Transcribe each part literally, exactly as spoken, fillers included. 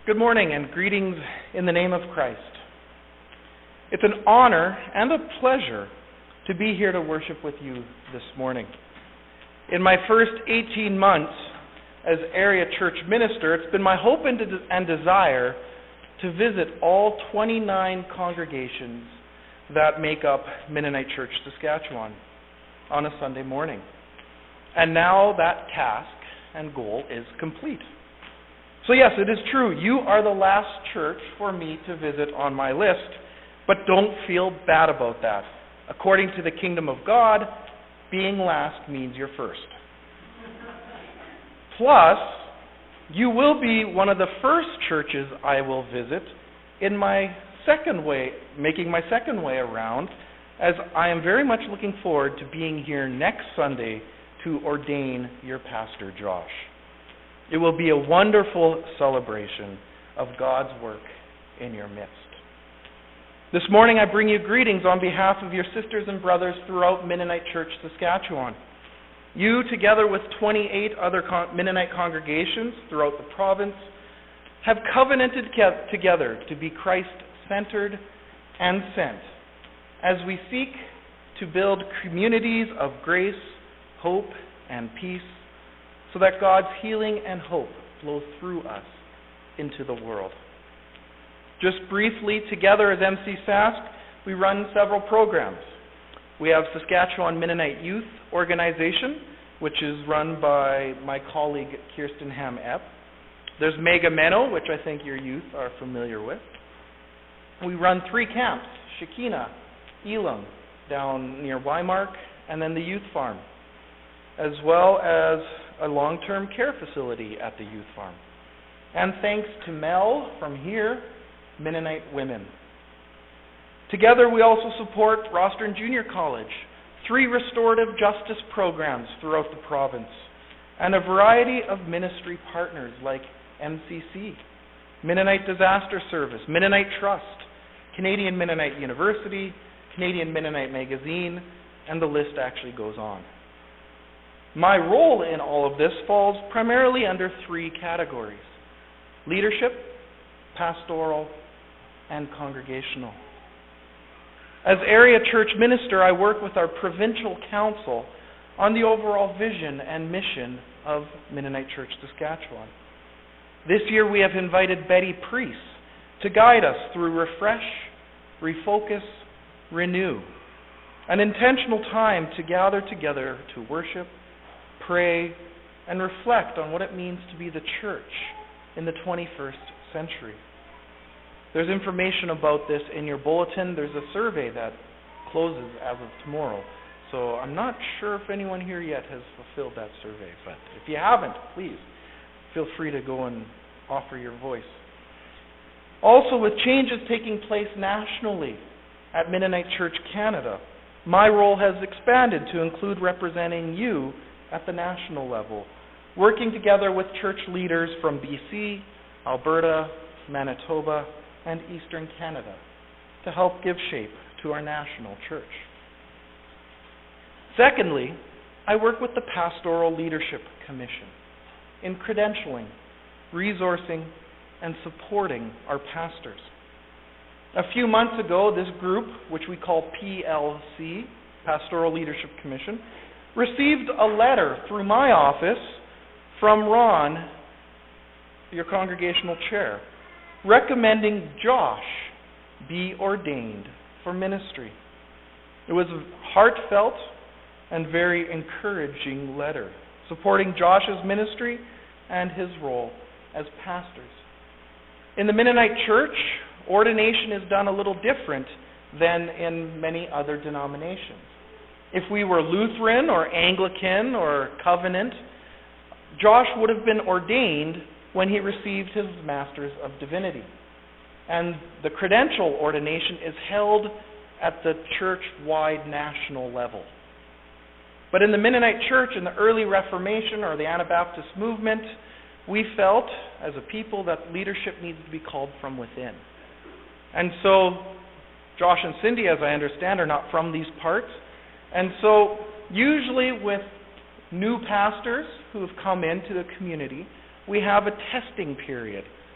Good morning and greetings in the name of Christ. It's an honor and a pleasure to be here to worship with you this morning. In my first eighteen months as area church minister, it's been my hope and, de- and desire to visit all twenty-nine congregations that make up Mennonite Church Saskatchewan on a Sunday morning. And now that task and goal is complete. So yes, it is true, you are the last church for me to visit on my list, but don't feel bad about that. According to the kingdom of God, being last means you're first. Plus, you will be one of the first churches I will visit in my second way, making my second way around, as I am very much looking forward to being here next Sunday to ordain your pastor, Josh. It will be a wonderful celebration of God's work in your midst. This morning I bring you greetings on behalf of your sisters and brothers throughout Mennonite Church Saskatchewan. You, together with twenty-eight other con- Mennonite congregations throughout the province, have covenanted ke- together to be Christ-centered and sent as we seek to build communities of grace, hope, and peace, so that God's healing and hope flow through us into the world. Just briefly, together as M C Sask, we run several programs. We have Saskatchewan Mennonite Youth Organization, which is run by my colleague Kirsten Ham-Epp. There's Mega Menno, which I think your youth are familiar with. We run three camps, Shekinah, Elam, down near Weimark, and then the Youth Farm, as well as a long-term care facility at the Youth Farm. And thanks to Mel from here, Mennonite Women. Together we also support Rostron Junior College, three restorative justice programs throughout the province, and a variety of ministry partners like M C C, Mennonite Disaster Service, Mennonite Trust, Canadian Mennonite University, Canadian Mennonite Magazine, and the list actually goes on. My role in all of this falls primarily under three categories: leadership, pastoral, and congregational. As area church minister, I work with our provincial council on the overall vision and mission of Mennonite Church Saskatchewan. This year we have invited Betty Priest to guide us through Refresh, Refocus, Renew, an intentional time to gather together to worship, pray, and reflect on what it means to be the church in the twenty-first century. There's information about this in your bulletin. There's a survey that closes as of tomorrow. So I'm not sure if anyone here yet has fulfilled that survey, but if you haven't, please feel free to go and offer your voice. Also, with changes taking place nationally at Mennonite Church Canada, my role has expanded to include representing you at the national level, working together with church leaders from B C, Alberta, Manitoba, and Eastern Canada to help give shape to our national church. Secondly, I work with the Pastoral Leadership Commission in credentialing, resourcing, and supporting our pastors. A few months ago, this group, which we call P L C, Pastoral Leadership Commission, received a letter through my office from Ron, your congregational chair, recommending Josh be ordained for ministry. It was a heartfelt and very encouraging letter, supporting Josh's ministry and his role as pastors. In the Mennonite Church, ordination is done a little different than in many other denominations. If we were Lutheran or Anglican or Covenant, Josh would have been ordained when he received his Master's of Divinity. And the credential ordination is held at the church-wide national level. But in the Mennonite Church, in the early Reformation or the Anabaptist movement, we felt as a people that leadership needs to be called from within. And so Josh and Cindy, as I understand, are not from these parts. And so usually with new pastors who have come into the community, we have a testing period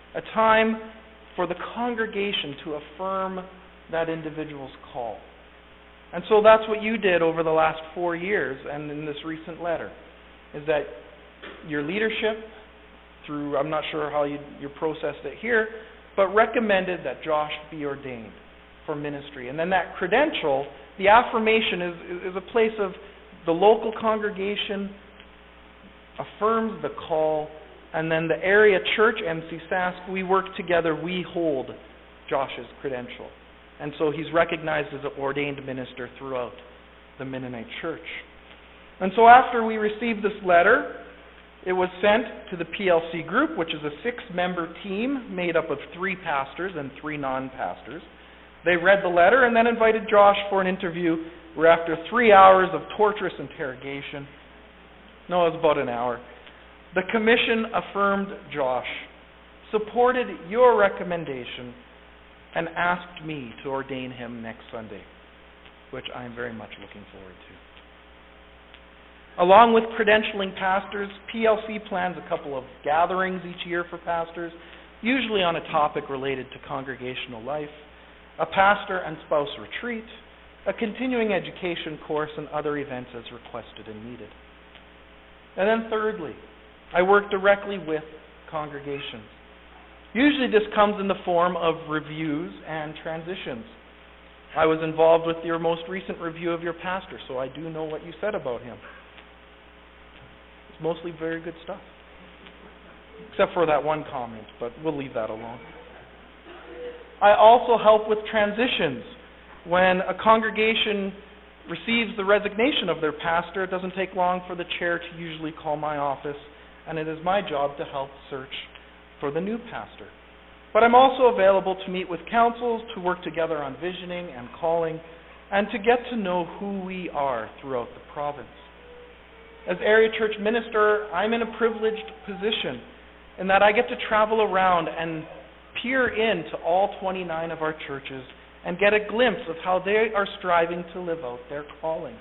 a time for the congregation to affirm that individual's call. And so that's what you did over the last four years and in this recent letter, is that your leadership, through, I'm not sure how you, you processed it here, but recommended that Josh be ordained for ministry. And then that credential, the affirmation is, is a place of the local congregation affirms the call, and then the area church, M C Sask, we work together, we hold Josh's credential. And so he's recognized as an ordained minister throughout the Mennonite church. And so after we received this letter, it was sent to the P L C group, which is a six-member team made up of three pastors and three non-pastors. They read the letter and then invited Josh for an interview, where after three hours of torturous interrogation, no, it was about an hour, the commission affirmed Josh, supported your recommendation, and asked me to ordain him next Sunday, which I am very much looking forward to. Along with credentialing pastors, P L C plans a couple of gatherings each year for pastors, usually on a topic related to congregational life, a pastor and spouse retreat, a continuing education course, and other events as requested and needed. And then thirdly, I work directly with congregations. Usually this comes in the form of reviews and transitions. I was involved with your most recent review of your pastor, so I do know what you said about him. It's mostly very good stuff. Except for that one comment, but we'll leave that alone. I also help with transitions. When a congregation receives the resignation of their pastor, it doesn't take long for the chair to usually call my office, and it is my job to help search for the new pastor. But I'm also available to meet with councils, to work together on visioning and calling, and to get to know who we are throughout the province. As area church minister, I'm in a privileged position in that I get to travel around and peer into all twenty-nine of our churches and get a glimpse of how they are striving to live out their calling.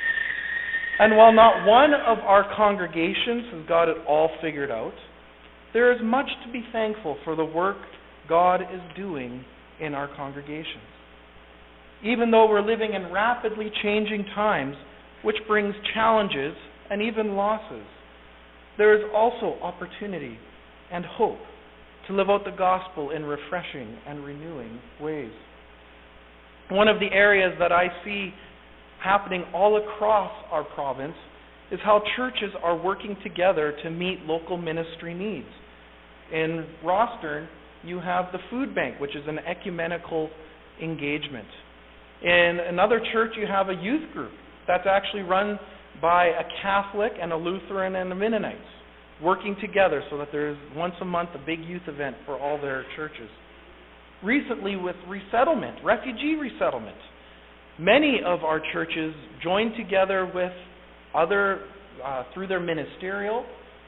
And while not one of our congregations has got it all figured out, there is much to be thankful for the work God is doing in our congregations. Even though we're living in rapidly changing times, which brings challenges and even losses, there is also opportunity and hope to live out the gospel in refreshing and renewing ways. One of the areas that I see happening all across our province is how churches are working together to meet local ministry needs. In Rostern, you have the food bank, which is an ecumenical engagement. In another church, you have a youth group that's actually run by a Catholic and a Lutheran and the Mennonites, working together so that there's once a month a big youth event for all their churches. Recently, with resettlement, refugee resettlement, many of our churches joined together with other, uh, through their ministerial,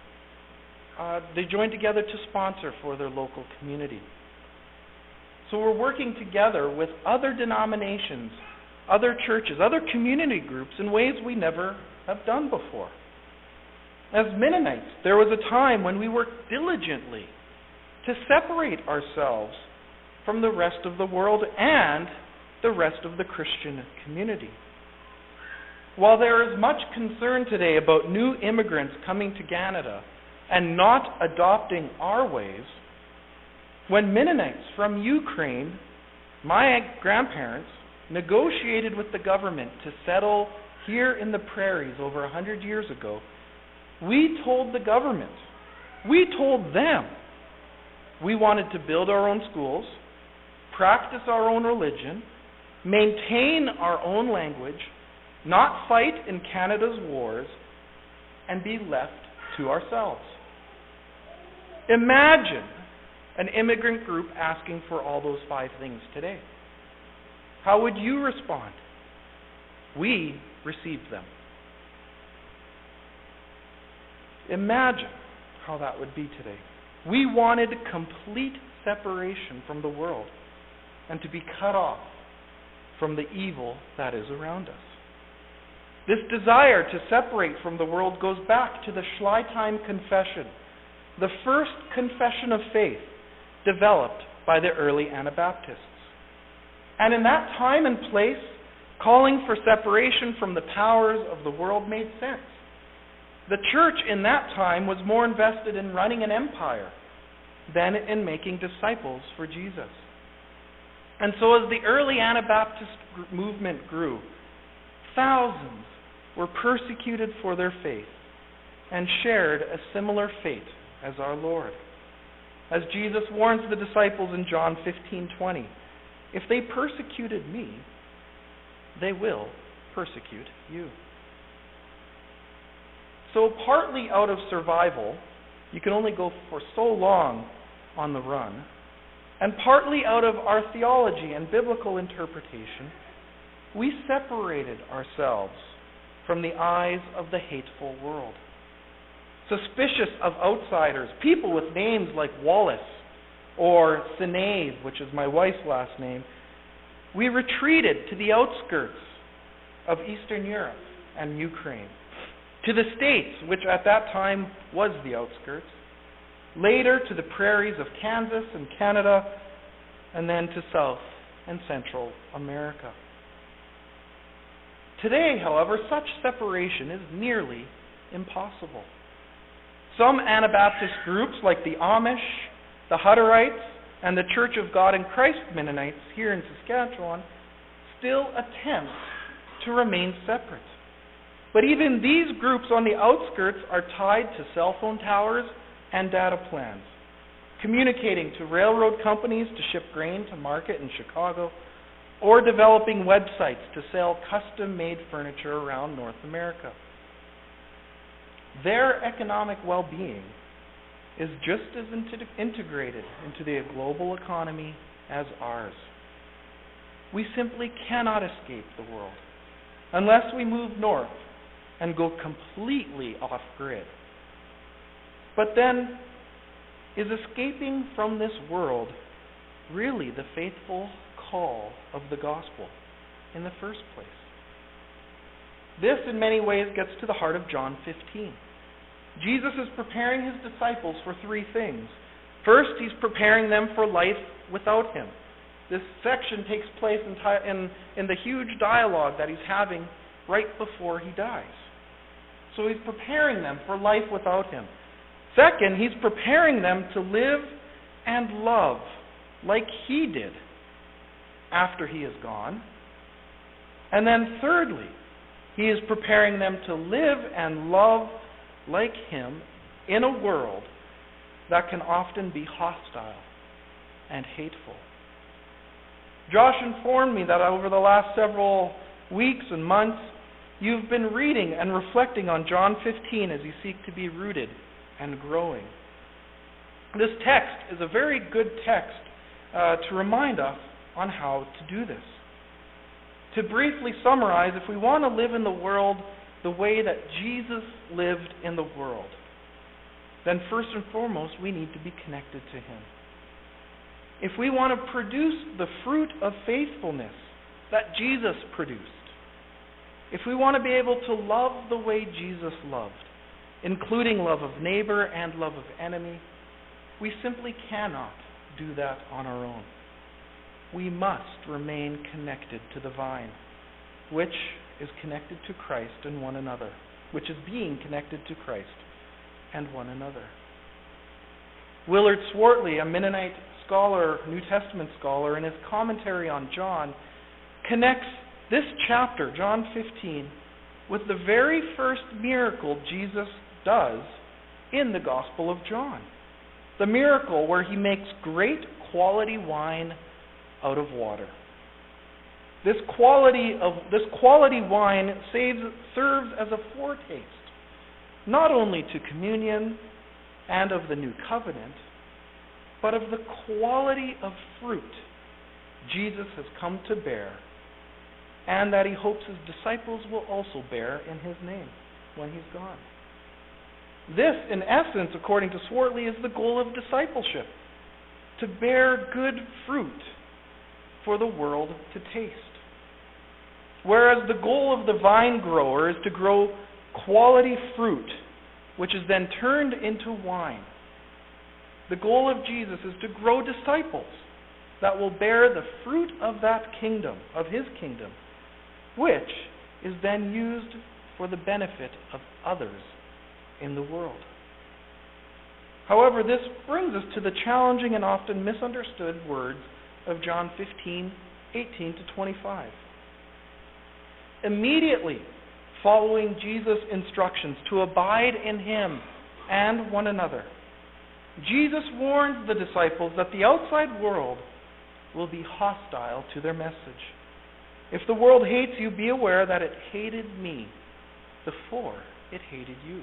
uh, they joined together to sponsor for their local community. So we're working together with other denominations, other churches, other community groups in ways we never have done before. As Mennonites, there was a time when we worked diligently to separate ourselves from the rest of the world and the rest of the Christian community. While there is much concern today about new immigrants coming to Canada and not adopting our ways, when Mennonites from Ukraine, my grandparents, negotiated with the government to settle here in the prairies over a hundred years ago, we told the government, we told them, we wanted to build our own schools, practice our own religion, maintain our own language, not fight in Canada's wars, and be left to ourselves. Imagine an immigrant group asking for all those five things today. How would you respond? We received them. Imagine how that would be today. We wanted complete separation from the world and to be cut off from the evil that is around us. This desire to separate from the world goes back to the Schleitheim Confession, the first confession of faith developed by the early Anabaptists. And in that time and place, calling for separation from the powers of the world made sense. The church in that time was more invested in running an empire than in making disciples for Jesus. And so as the early Anabaptist movement grew, thousands were persecuted for their faith and shared a similar fate as our Lord. As Jesus warns the disciples in John fifteen twenty, if they persecuted me, they will persecute you. So partly out of survival, you can only go for so long on the run, and partly out of our theology and biblical interpretation, we separated ourselves from the eyes of the hateful world. Suspicious of outsiders, people with names like Wallace or Sinead, which is my wife's last name, we retreated to the outskirts of Eastern Europe and Ukraine, to the States, which at that time was the outskirts, later to the prairies of Kansas and Canada, and then to South and Central America. Today, however, such separation is nearly impossible. Some Anabaptist groups, like the Amish, the Hutterites, and the Church of God in Christ Mennonites here in Saskatchewan, still attempt to remain separate. But even these groups on the outskirts are tied to cell phone towers and data plans, communicating to railroad companies to ship grain to market in Chicago, or developing websites to sell custom-made furniture around North America. Their economic well-being is just as integrated into the global economy as ours. We simply cannot escape the world unless we move north and go completely off-grid. But then, is escaping from this world really the faithful call of the gospel in the first place? This, in many ways, gets to the heart of John fifteen. Jesus is preparing his disciples for three things. First, he's preparing them for life without him. This section takes place in, in, in the huge dialogue that he's having right before he dies. So he's preparing them for life without him. Second, he's preparing them to live and love like he did after he is gone. And then thirdly, he is preparing them to live and love like him in a world that can often be hostile and hateful. Josh informed me that over the last several weeks and months, you've been reading and reflecting on John fifteen as you seek to be rooted and growing. This text is a very good text uh, to remind us on how to do this. To briefly summarize, if we want to live in the world the way that Jesus lived in the world, then first and foremost, we need to be connected to him. If we want to produce the fruit of faithfulness that Jesus produced, if we want to be able to love the way Jesus loved, including love of neighbor and love of enemy, we simply cannot do that on our own. We must remain connected to the vine, which is connected to Christ and one another, which is being connected to Christ and one another. Willard Swartley, a Mennonite scholar, New Testament scholar, in his commentary on John, connects this chapter, John fifteen, with the very first miracle Jesus does in the Gospel of John. The miracle where he makes great quality wine out of water. This quality of this quality wine saves, serves as a foretaste, not only to communion and of the new covenant, but of the quality of fruit Jesus has come to bear, and that he hopes his disciples will also bear in his name when he's gone. This, in essence, according to Swartley, is the goal of discipleship: to bear good fruit for the world to taste. Whereas the goal of the vine grower is to grow quality fruit, which is then turned into wine. The goal of Jesus is to grow disciples that will bear the fruit of that kingdom, of his kingdom, which is then used for the benefit of others in the world. However, this brings us to the challenging and often misunderstood words of John fifteen, eighteen to twenty-five. Immediately following Jesus' instructions to abide in him and one another, Jesus warns the disciples that the outside world will be hostile to their message. If the world hates you, be aware that it hated me before it hated you.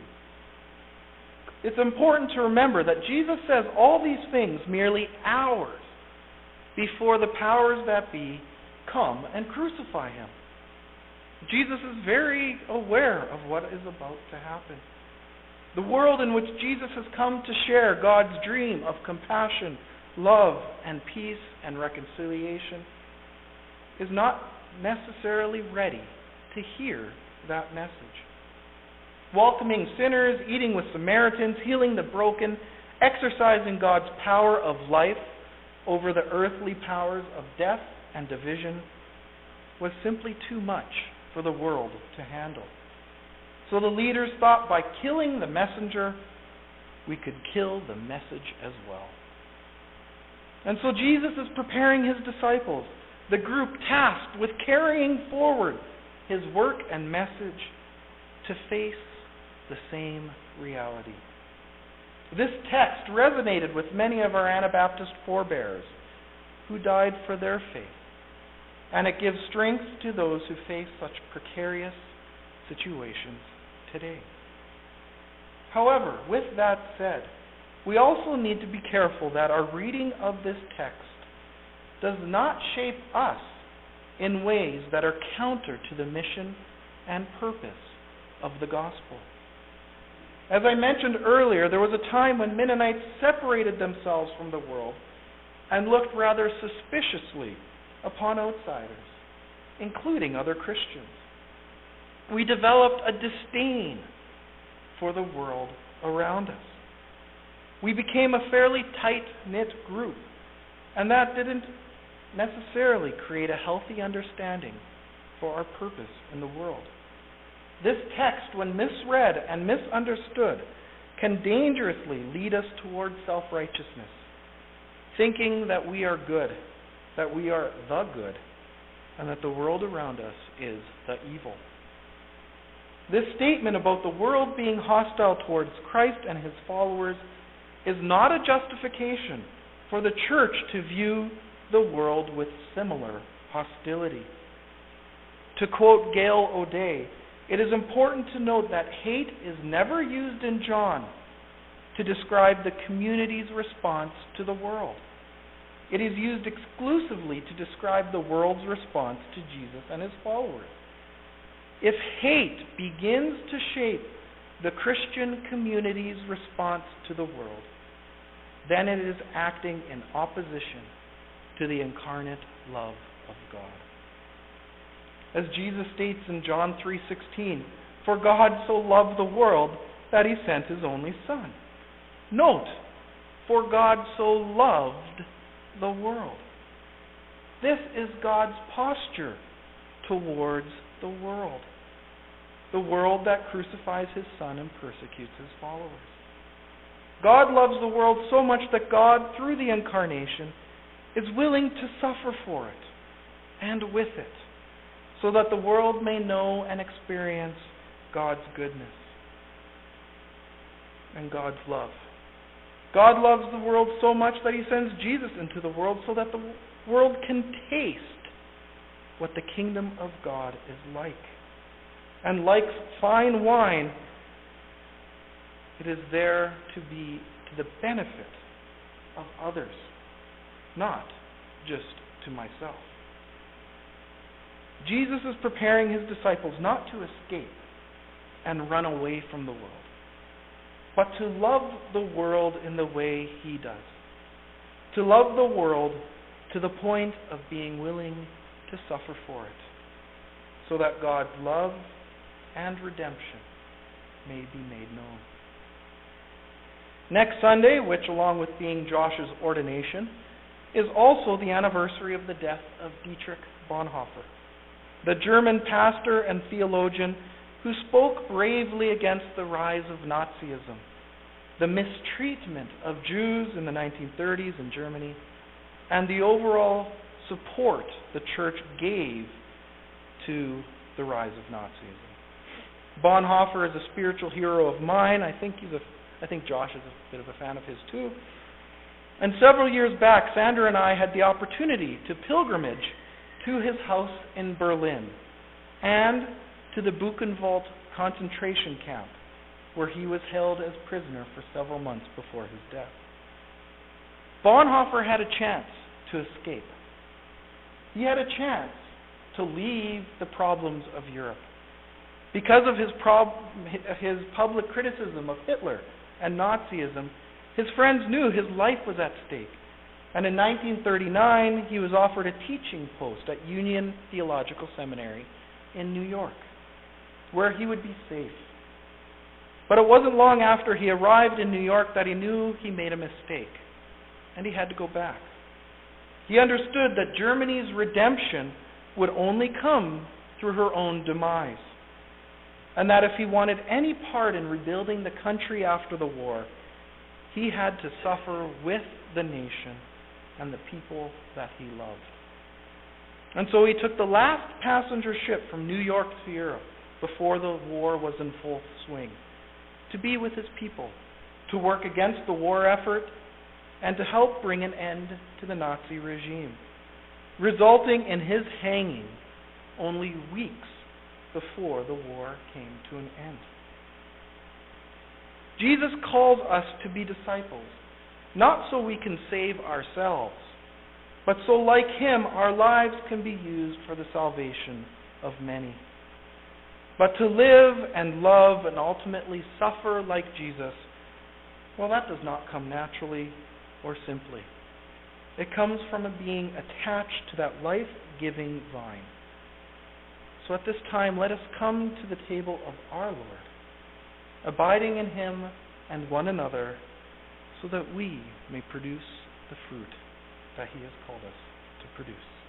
It's important to remember that Jesus says all these things merely hours before the powers that be come and crucify him. Jesus is very aware of what is about to happen. The world in which Jesus has come to share God's dream of compassion, love, and peace and reconciliation is not necessarily ready to hear that message. Welcoming sinners, eating with Samaritans, healing the broken, exercising God's power of life over the earthly powers of death and division was simply too much for the world to handle. So the leaders thought by killing the messenger, we could kill the message as well. And so Jesus is preparing his disciples, the group tasked with carrying forward his work and message, to face the same reality. This text resonated with many of our Anabaptist forebears who died for their faith, and it gives strength to those who face such precarious situations today. However, with that said, we also need to be careful that our reading of this text does not shape us in ways that are counter to the mission and purpose of the gospel. As I mentioned earlier, there was a time when Mennonites separated themselves from the world and looked rather suspiciously upon outsiders, including other Christians. We developed a disdain for the world around us. We became a fairly tight-knit group, and that didn't necessarily create a healthy understanding for our purpose in the world. This text, when misread and misunderstood, can dangerously lead us towards self-righteousness, thinking that we are good, that we are the good, and that the world around us is the evil. This statement about the world being hostile towards Christ and his followers is not a justification for the church to view the world with similar hostility. To quote Gail O'Day, it is important to note that hate is never used in John to describe the community's response to the world. It is used exclusively to describe the world's response to Jesus and his followers. If hate begins to shape the Christian community's response to the world, then it is acting in opposition to the incarnate love of God. As Jesus states in John three sixteen, "For God so loved the world that he sent his only Son." Note, "For God so loved the world." This is God's posture towards the world. The world that crucifies his Son and persecutes his followers. God loves the world so much that God, through the incarnation, is willing to suffer for it and with it, so that the world may know and experience God's goodness and God's love. God loves the world so much that he sends Jesus into the world so that the world can taste what the kingdom of God is like. And like fine wine, it is there to be to the benefit of others, not just to myself. Jesus is preparing his disciples not to escape and run away from the world, but to love the world in the way he does. To love the world to the point of being willing to suffer for it, so that God's love and redemption may be made known. Next Sunday, which along with being Josh's ordination, is also the anniversary of the death of Dietrich Bonhoeffer, the German pastor and theologian who spoke bravely against the rise of Nazism, the mistreatment of Jews in the nineteen thirties in Germany, and the overall support the church gave to the rise of Nazism. Bonhoeffer is a spiritual hero of mine. I think he's a, I think Josh is a bit of a fan of his too. And several years back, Sandra and I had the opportunity to pilgrimage to his house in Berlin and to the Buchenwald concentration camp, where he was held as prisoner for several months before his death. Bonhoeffer had a chance to escape. He had a chance to leave the problems of Europe. Because of his, prob- his public criticism of Hitler and Nazism, his friends knew his life was at stake. And in nineteen thirty-nine, he was offered a teaching post at Union Theological Seminary in New York, where he would be safe. But it wasn't long after he arrived in New York that he knew he made a mistake, and he had to go back. He understood that Germany's redemption would only come through her own demise, and that if he wanted any part in rebuilding the country after the war, he had to suffer with the nation and the people that he loved. And so he took the last passenger ship from New York to Europe before the war was in full swing, to be with his people, to work against the war effort, and to help bring an end to the Nazi regime, resulting in his hanging only weeks before the war came to an end. Jesus calls us to be disciples, not so we can save ourselves, but so like him our lives can be used for the salvation of many. But to live and love and ultimately suffer like Jesus, well, that does not come naturally or simply. It comes from a being attached to that life-giving vine. So at this time, let us come to the table of our Lord, abiding in him and one another, so that we may produce the fruit that he has called us to produce.